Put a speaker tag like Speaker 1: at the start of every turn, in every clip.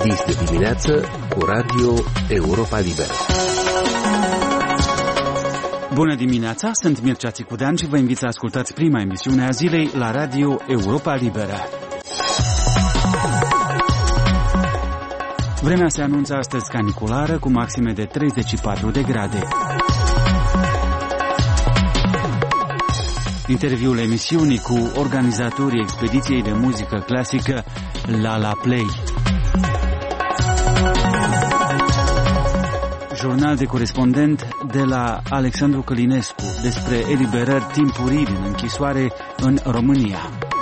Speaker 1: Dis de dimineață cu Radio Europa Liberă.
Speaker 2: Bună dimineața, sunt Mircea Țicudean și vă invit să ascultați prima emisiune a zilei la Radio Europa Liberă. Vremea se anunță astăzi caniculară cu maxime de 34 de grade. Interviul emisiunii cu organizatorii expediției de muzică clasică La Play. Jurnal de corespondent de la Alexandru Călinescu despre eliberări timpurii din închisoare în România.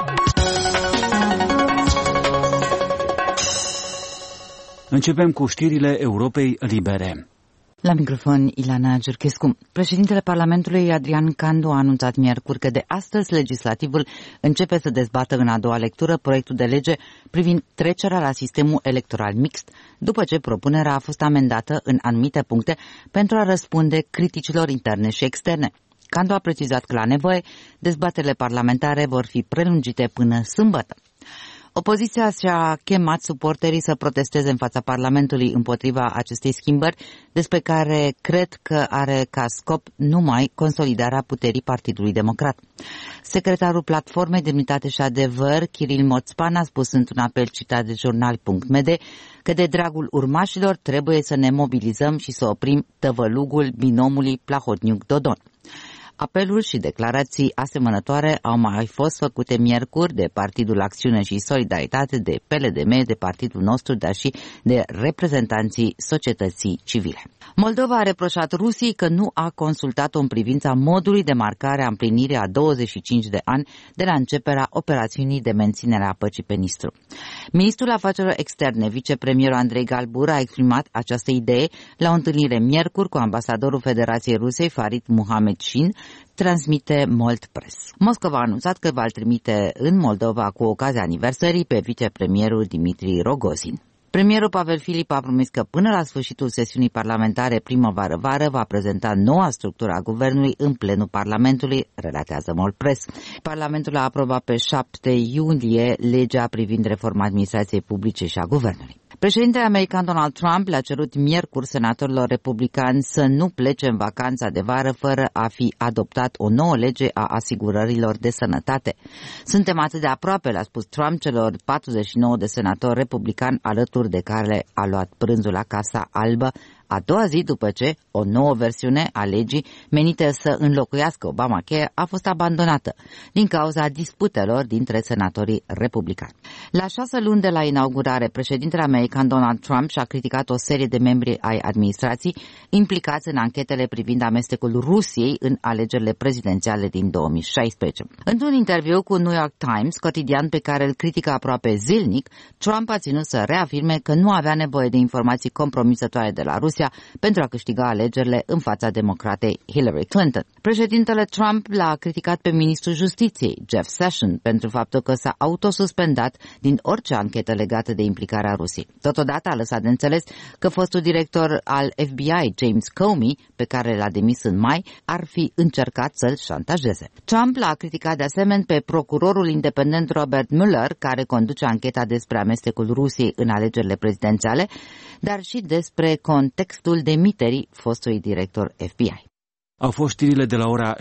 Speaker 2: Începem cu știrile Europei Libere.
Speaker 3: La microfon, Ilana Giurchescu. Președintele Parlamentului, Adrian Candu, a anunțat miercuri că de astăzi legislativul începe să dezbată în a doua lectură proiectul de lege privind trecerea la sistemul electoral mixt, după ce propunerea a fost amendată în anumite puncte pentru a răspunde criticilor interne și externe. Candu a precizat că la nevoie dezbaterile parlamentare vor fi prelungite până sâmbătă. Opoziția și-a chemat suporterii să protesteze în fața Parlamentului împotriva acestei schimbări, despre care cred că are ca scop numai consolidarea puterii Partidului Democrat. Secretarul Platformei Demnitate și Adevăr, Kiril Moțpan, a spus într-un apel citat de jurnal.md că de dragul urmașilor trebuie să ne mobilizăm și să oprim tăvălugul binomului Plahotniuc-Dodon. Apelul și declarații asemănătoare au mai fost făcute miercuri de Partidul Acțiune și Solidaritate, de PLDM, de Partidul nostru, dar și de reprezentanții societății civile. Moldova a reproșat Rusiei că nu a consultat-o în privința modului de marcare a împlinirii a 25 de ani de la începerea operațiunii de menținere a păcii pe Nistru. Ministrul Afacerilor Externe, vicepremierul Andrei Galbur, a exprimat această idee la o întâlnire miercuri cu ambasadorul Federației Rusei, Farid Muhamedșin, transmite Mold Press. Moscova a anunțat că va trimite în Moldova cu ocazia aniversării pe vicepremierul Dimitri Rogozin. Premierul Pavel Filip a promis că până la sfârșitul sesiunii parlamentare primăvară-vară va prezenta noua structură a guvernului în plenul Parlamentului, relatează Mold Press. Parlamentul a aprobat pe 7 iulie legea privind reforma administrației publice și a guvernului. Președintele american Donald Trump le-a cerut miercuri senatorilor republicani să nu plece în vacanța de vară fără a fi adoptat o nouă lege a asigurărilor de sănătate. Suntem atât de aproape, le-a spus Trump celor 49 de senatori republicani alături de care a luat prânzul la Casa Albă, a doua zi după ce o nouă versiune a legii menită să înlocuiască Obamacare a fost abandonată din cauza disputelor dintre senatorii republicani. La 6 luni de la inaugurare, președintele american Donald Trump și-a criticat o serie de membri ai administrației implicați în anchetele privind amestecul Rusiei în alegerile prezidențiale din 2016. Într-un interviu cu New York Times, cotidian pe care îl critică aproape zilnic, Trump a ținut să reafirme că nu avea nevoie de informații compromisătoare de la Rusia pentru a câștiga alegerile în fața democratei Hillary Clinton. Președintele Trump l-a criticat pe ministrul Justiției, Jeff Sessions, pentru faptul că s-a autosuspendat din orice anchetă legată de implicarea Rusiei. Totodată a lăsat de înțeles că fostul director al FBI, James Comey, pe care l-a demis în mai, ar fi încercat să-l șantajeze. Trump l-a criticat de asemenea pe procurorul independent Robert Mueller, care conduce ancheta despre amestecul Rusiei în alegerile prezidențiale, dar și despre contextul demiterii fostului director FBI.
Speaker 2: Au fost știrile de la ora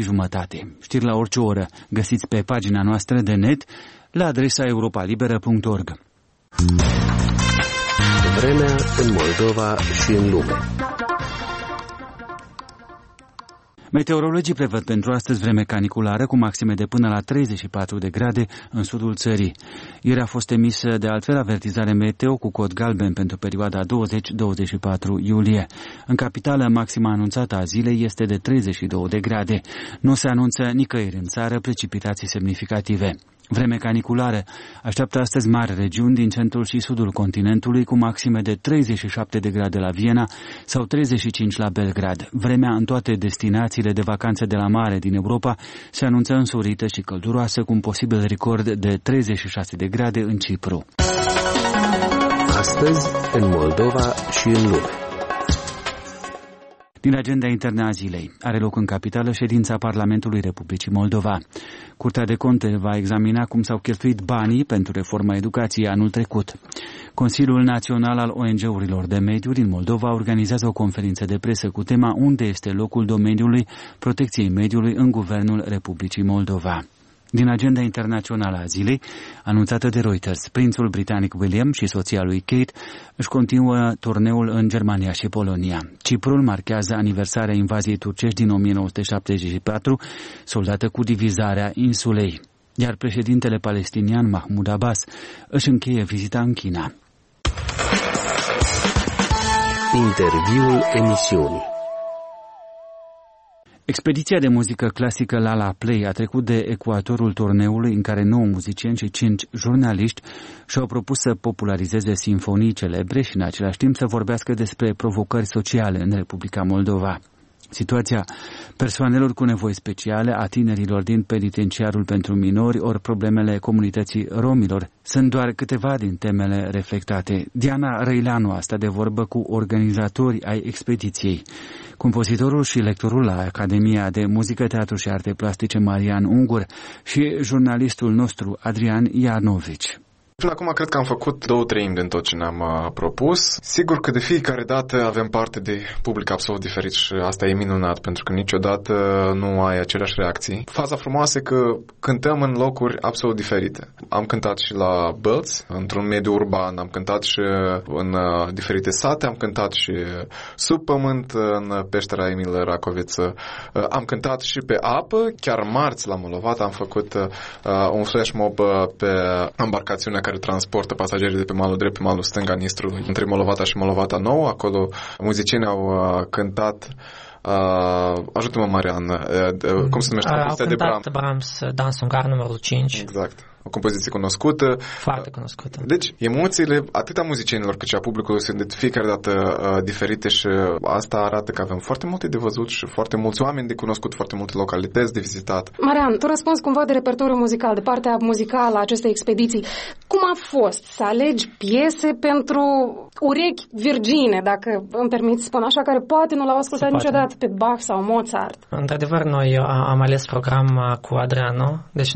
Speaker 2: 6:30. Știri la orice oră găsiți pe pagina noastră de net la adresa europalibera.org.
Speaker 1: Vremea în Moldova și în lume.
Speaker 2: Meteorologii prevăd pentru astăzi vreme caniculară cu maxime de până la 34 de grade în sudul țării. Ieri a fost emisă de altfel avertizare meteo cu cod galben pentru perioada 20-24 iulie. În capitală, maxima anunțată a zilei este de 32 de grade. Nu se anunță nicăieri în țară precipitații semnificative. Vreme caniculară așteaptă astăzi mari regiuni din centrul și sudul continentului cu maxime de 37 de grade la Viena sau 35 la Belgrad. Vremea în toate destinațiile de vacanțe de la mare din Europa se anunță însorită și călduroasă cu un posibil record de 36 de grade în Cipru.
Speaker 1: Astăzi în Moldova și în lume.
Speaker 2: Din agenda internă a zilei, are loc în capitală ședința Parlamentului Republicii Moldova. Curtea de Conturi va examina cum s-au cheltuit banii pentru reforma educației anul trecut. Consiliul Național al ONG-urilor de mediu din Moldova organizează o conferință de presă cu tema Unde este locul domeniului protecției mediului în Guvernul Republicii Moldova. Din agenda internațională a zilei, anunțată de Reuters, prințul britanic William și soția lui Kate își continuă turneul în Germania și Polonia. Ciprul marchează aniversarea invaziei turcești din 1974, soldată cu divizarea insulei. Iar președintele palestinian Mahmoud Abbas își încheie vizita în China.
Speaker 1: Interviul emisiunii.
Speaker 2: Expediția de muzică clasică La Play a trecut de ecuatorul turneului în care 9 muzicieni și 5 jurnaliști și-au propus să popularizeze simfonii celebre și în același timp să vorbească despre provocări sociale în Republica Moldova. Situația persoanelor cu nevoi speciale, a tinerilor din penitenciarul pentru minori, ori problemele comunității romilor sunt doar câteva din temele reflectate. Diana Răileanu a stat de vorbă cu organizatorii ai expediției. Compozitorul și lectorul la Academia de Muzică, Teatru și Arte Plastice Marian Ungur și jurnalistul nostru Adrian Ianovici.
Speaker 4: Până acum cred că am făcut 2/3 din tot ce ne-am propus. Sigur că de fiecare dată avem parte de public absolut diferit și asta e minunat, pentru că niciodată nu ai aceleași reacții. Faza frumoasă e că cântăm în locuri absolut diferite. Am cântat și la Bălți, într-un mediu urban, am cântat și în diferite sate, am cântat și sub pământ în peștera Emil Racoviță, am cântat și pe apă, chiar marți la Molovata am făcut un flash mob pe embarcațiunea care transportă pasagerii de pe malul drept pe malul stâng al Nistrului, între Molovata și Molovata Nouă. Acolo muzicienii au cântat ajută-mă, Marian, cum se numește?
Speaker 5: Au cântat Brahms, Dans Ungar numărul 5.
Speaker 4: Exact. O compoziție cunoscută.
Speaker 5: Foarte cunoscută.
Speaker 4: Deci, emoțiile atât a muzicienilor cât și a publicului sunt de fiecare dată diferite și asta arată că avem foarte multe de văzut și foarte mulți oameni de cunoscut, foarte multe localități de vizitat.
Speaker 6: Marian, tu răspunzi cumva de repertoriul muzical, de partea muzicală a acestei expediții. Cum a fost să alegi piese pentru urechi virgine, dacă îmi permiți spun așa, care poate nu l-au ascultat niciodată pe Bach sau Mozart?
Speaker 5: Într-adevăr, noi am ales program cu Adriano, deci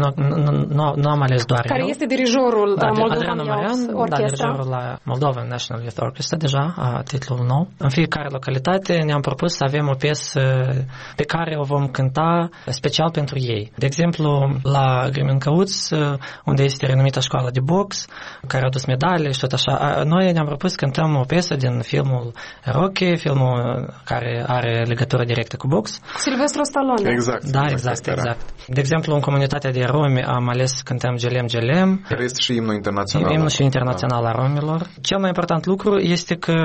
Speaker 5: nu am ales doar
Speaker 6: care
Speaker 5: eu.
Speaker 6: Este dirijorul
Speaker 5: Adriano Marian, dirijorul la Moldovan National Youth Orchestra, deja titlul nou. În fiecare localitate ne-am propus să avem o piesă pe care o vom cânta special pentru ei. De exemplu, la Grimencăuț, unde este renumită școală de box, care a adus medalii și tot așa, noi ne-am propus să cântăm o piesă din filmul Rocky, filmul care are legătură directă cu box.
Speaker 6: Silvestru Stallone.
Speaker 4: Exact.
Speaker 5: Da, exact. De exemplu, în comunitatea de romi am ales să cântăm Gelem Gelem.
Speaker 4: Care este și imnul internațional.
Speaker 5: Imnul și internațional a romilor. Cel mai important lucru este că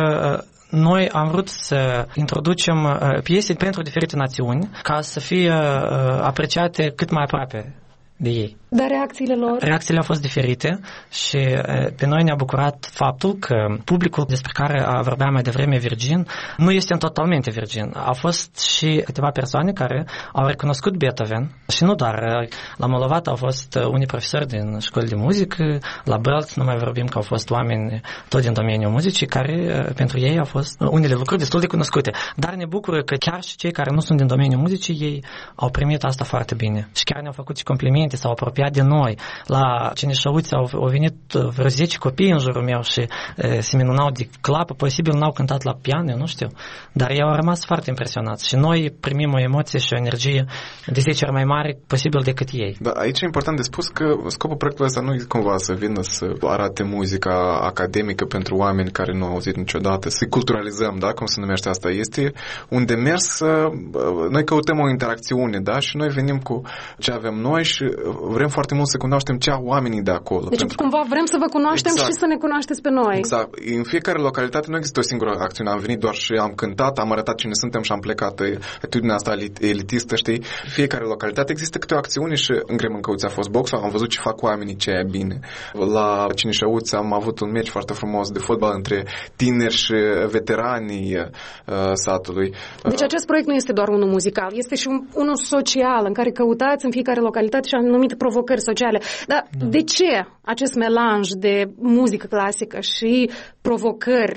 Speaker 5: noi am vrut să introducem piese pentru diferite națiuni ca să fie apreciate cât mai aproape de ei.
Speaker 6: Dar reacțiile lor? Reacțiile
Speaker 5: au fost diferite și pe noi ne-a bucurat faptul că publicul despre care vorbeam mai devreme, virgin, nu este totalmente virgin. Au fost și câteva persoane care au recunoscut Beethoven și nu doar. La Molovata au fost unii profesori din școli de muzică, la Bălți nu mai vorbim că au fost oameni tot din domeniul muzicii care pentru ei au fost unele lucruri destul de cunoscute. Dar ne bucură că chiar și cei care nu sunt din domeniul muzicii, ei au primit asta foarte bine. Și chiar ne-au făcut și complimente, s-au apropiat de noi. La Cinișăuți au venit vreo 10 copii în jurul meu și se minunau de clapă. Posibil n-au cântat la pian, eu nu știu. Dar ei au rămas foarte impresionați. Și noi primim o emoție și o energie de 10 ori mai mare posibil decât ei.
Speaker 4: Da, aici e important de spus că scopul proiectului ăsta nu e cumva să vină să arate muzica academică pentru oameni care nu au auzit niciodată, să-i culturalizăm, da? Cum se numește asta? Este un demers, noi căutăm o interacțiune, da? Și noi venim cu ce avem noi și vrem foarte mult să cunoaștem ce au oamenii de acolo.
Speaker 6: Deci cumva vrem să vă cunoaștem și să ne cunoașteți pe noi.
Speaker 4: Exact. În fiecare localitate nu există o singură acțiune. Am venit doar și am cântat, am arătat cine suntem și am plecat. Atitudinea asta elitistă, știi? Fiecare localitate există câte o acțiune și în Grimencăuț a fost boxul, am văzut ce fac oamenii, ce e bine. La Cinișăuți am avut un meci foarte frumos de fotbal între tineri și veteranii satului.
Speaker 6: Deci acest proiect nu este doar unul muzical, este și unul social în care căutați în fiecare localitate și anumite provocări sociale. Dar de ce acest melanj de muzică clasică și provocări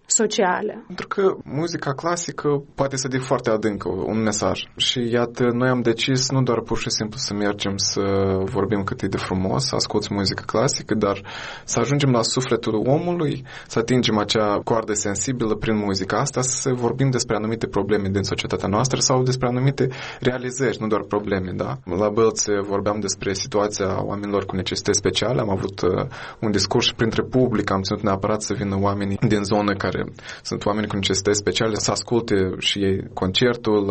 Speaker 6: sociale?
Speaker 4: Pentru că muzica clasică poate să dea foarte adâncă un mesaj. Și iată, noi am decis nu doar pur și simplu să mergem să vorbim cât e de frumos, să asculți muzică clasică, dar să ajungem la sufletul omului, să atingem acea coardă sensibilă prin muzica asta, să vorbim despre anumite probleme din societatea noastră sau despre anumite realizări, nu doar probleme, da? La Bălți vorbeam despre situația oamenilor cu necesități speciale, am avut un discurs și printre public am ținut neapărat să vină oamenii din zonă care sunt oameni cu necesități speciale, să asculte și ei concertul.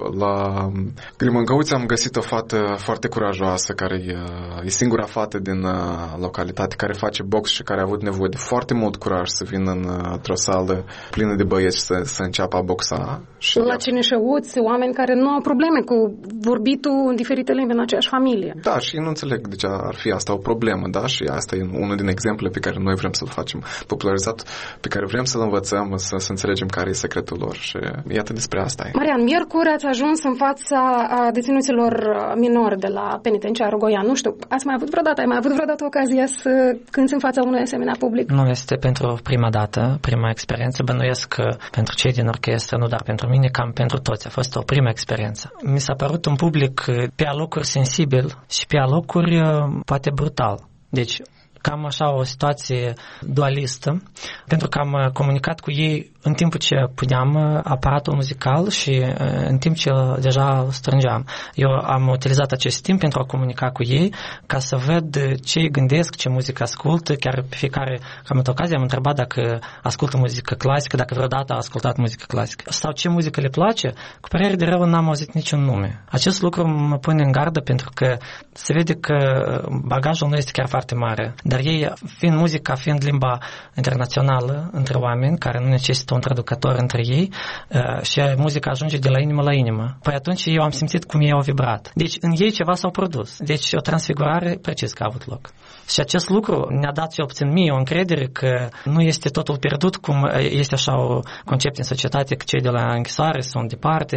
Speaker 4: La Grimângăuți am găsit o fată foarte curajoasă, care e singura fată din localitate care face box și care a avut nevoie de foarte mult curaj să vină într-o sală plină de băieți să înceapă a boxa. Și
Speaker 6: la Cineșeuți, oameni care nu au probleme cu vorbitul în diferite limbi în aceeași familie.
Speaker 4: Da, și nu înțeleg de ce ar fi asta o problemă, da? Și asta e unul din exemple pe care noi vrem să-l facem popularizat, pe care vrem să-l învățăm, să înțelegem care e secretul lor și iată despre asta e.
Speaker 6: Marian, miercuri ați ajuns în fața deținuților minori de la penitenciarul Goian. Nu știu, ai mai avut vreodată ocazia să cânți în fața unui asemenea public?
Speaker 5: Nu este pentru prima dată, prima experiență. Bănuiesc că pentru cei din orchestră, nu doar pentru mine, cam pentru toți. A fost o primă experiență. Mi s-a părut un public pe alocuri sensibil și pe alocuri poate brutal. Deci cam așa o situație dualistă, pentru că am comunicat cu ei în timpul ce puneam aparatul muzical și în timp ce deja îl strângeam. Eu am utilizat acest timp pentru a comunica cu ei, ca să văd ce îi gândesc, ce muzică ascultă. Chiar pe fiecare, cam în ocazie, am întrebat dacă ascultă muzică clasică, dacă vreodată a ascultat muzică clasică sau ce muzică le place. Cu părere de rău n-am auzit niciun nume. Acest lucru mă pune în gardă pentru că se vede că bagajul nu este chiar foarte mare. Dar ei, fiind muzica, fiind limba internațională între oameni, care nu necesită un traducător între ei, și muzica ajunge de la inimă la inimă. Păi atunci eu am simțit cum ei au vibrat. Deci în ei ceva s-au produs. Deci o transfigurare precis că a avut loc. Și acest lucru ne-a dat cel puțin mie o încredere că nu este totul pierdut, cum este așa o concept în societate, că cei de la închisoare sunt departe,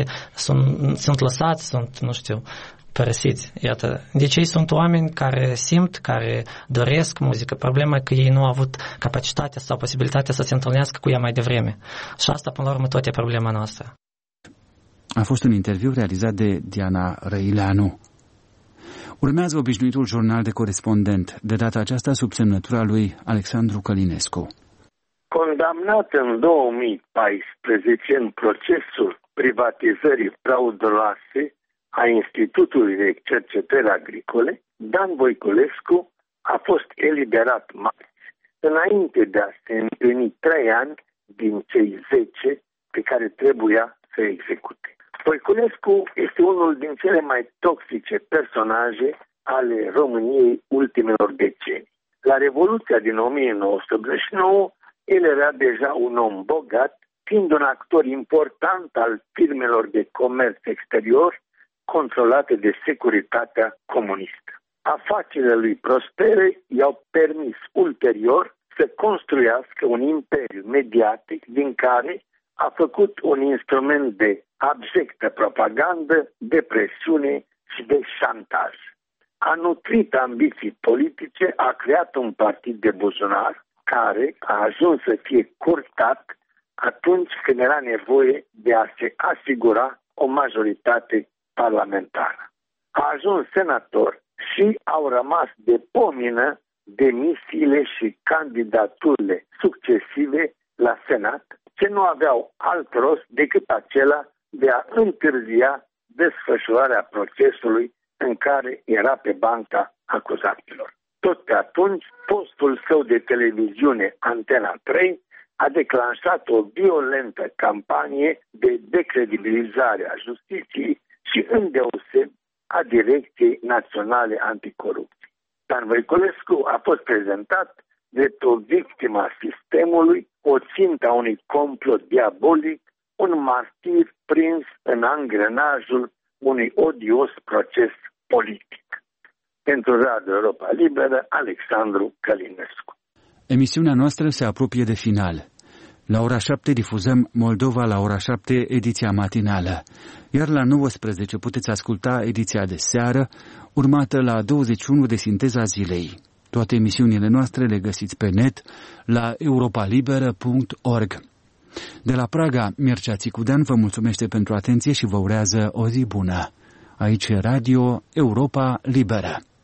Speaker 5: sunt lăsați, sunt, nu știu, părăsiți. Iată. Deci ei sunt oameni care simt, care doresc muzică. Problema e că ei nu au avut capacitatea sau posibilitatea să se întâlnească cu ea mai devreme. Și asta, până la urmă, tot e problema noastră.
Speaker 2: A fost un interviu realizat de Diana Răileanu. Urmează obișnuitul jurnal de corespondent, de data aceasta sub semnătura lui Alexandru Călinescu.
Speaker 7: Condamnat în 2014 în procesul privatizării frauduloase a Institutului de Cercetări Agricole, Dan Voiculescu a fost eliberat marți, înainte de a se împlini 3 ani din cei 10 pe care trebuia să execute. Voiculescu este unul din cele mai toxice personaje ale României ultimelor decenii. La Revoluția din 1989, el era deja un om bogat, fiind un actor important al firmelor de comerț exterior controlate de securitatea comunistă. Afacerile lui prospere i-au permis ulterior să construiască un imperiu mediatic din care a făcut un instrument de abjectă propagandă, de presiune și de șantaj. A nutrit ambiții politice, a creat un partid de buzunar care a ajuns să fie curtat atunci când era nevoie de a se asigura o majoritate parlamentară. A ajuns senator și au rămas de pomină demisiile și candidaturile succesive la Senat, ce nu aveau alt rost decât acela de a întârzia desfășurarea procesului în care era pe banca acuzaților. Tot pe atunci, postul său de televiziune Antena 3 a declanșat o violentă campanie de decredibilizare a justiției și îndeoseb a Direcției Naționale Anticorupție. Dan Voiculescu a fost prezentat drept o victimă a sistemului, o țintă a unui complot diabolic, un martir prins în angrenajul unui odios proces politic. Pentru Radio Europa Liberă, Alexandru Călinescu.
Speaker 2: Emisiunea noastră se apropie de final. La ora 7 difuzăm Moldova la ora 7, ediția matinală, iar la 19 puteți asculta ediția de seară, urmată la 21 de Sinteza Zilei. Toate emisiunile noastre le găsiți pe net la europalibera.org. De la Praga, Mircea Țicudean vă mulțumește pentru atenție și vă urează o zi bună. Aici Radio Europa Liberă.